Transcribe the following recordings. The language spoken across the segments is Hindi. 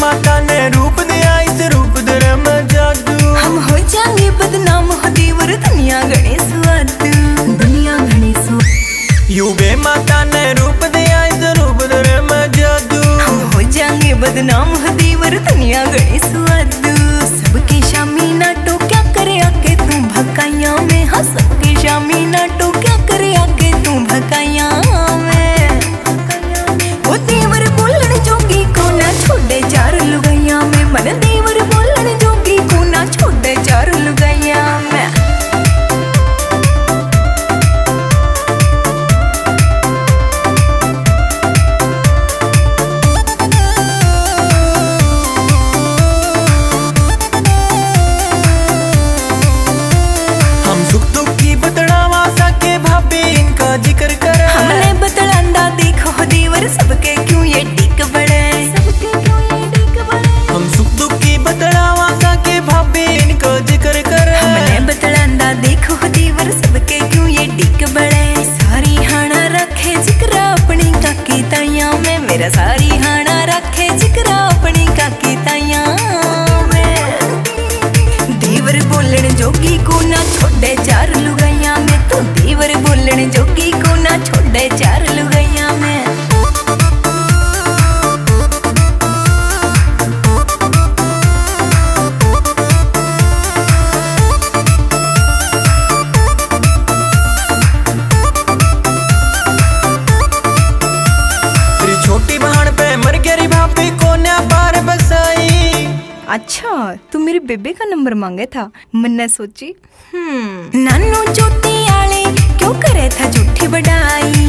माता ने रूप दिया, इस रूप दे में जादू। हम हो जाएंगे बदनाम हो देवर, दुनिया गणे स्वाद, दुनिया गणे स्वाद। युगे माता ने रूप दिया, इस रूप दे में जादू। हम हो जाएंगे बदनाम हो देवर, दुनिया गणे स्वाद। सबके शामी नाटो क्या करे आके तू भकाइया में, हाँ सबके शामी नाटो क्या करे आके तू भकाइया में। वो देवर बोलन जोगी को ना छोड़े चार लुगाइया में, मन देवर बोलन जोगी को ना छोड़े चार लुगाइया में। जिक्र कर हमने बतलांदा देखो देवर, सबके क्यों ये टिक बड़े, सबके क्यों ये टिक बड़े। हम सुख दुख की बतलावा के भाभी इनका जिक्र कर। हमने बतलांदा देखो देवर, सबके क्यों ये टिक बड़े। सारी हाना रखे जिक्र अपनी काकी ताइया में, मेरा सारी हाना रखे जिक्र अपनी काकी ताइया में। देवर बोलन जोगी को ना छोड़े चार लुगाइया में, तो देवर बोलन जोगी को ना छोड़े चार लुगाइया में। तेरी छोटी बहन पे मर गई भाभी को ना पार बसाई। अच्छा तू मेरे बेबे का नंबर मांगे था, मैंने सोची नानू चोटी आले क्यों करे था झूठी बढ़ाई,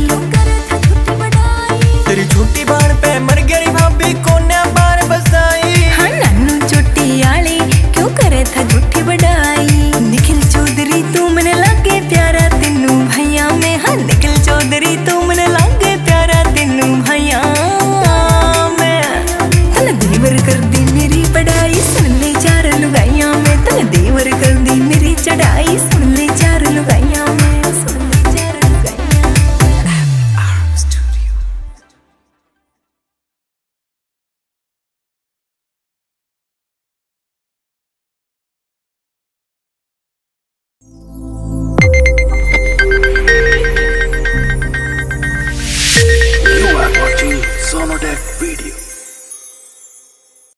तेरी छोटी बहन पे मर गई भाभी को ना पार बसाई। हाँ नानू चोटी आले क्यों करे था झूठी बढ़ाई। निखिल चौधरी तू मन लागे प्यारा तेनू भैया में, हाँ निखिल चौधरी तू मन लागे प्यारा तेनू भैया में। तन देवर कर दी मेरी पढ़ाई, सुन ले चार लुगाइया में। तन देवर कर दी मेरी चढ़ाई, सुन ले चार लुगाइया में, सुन ले चार लुगाइया। You are watching Sonotech video.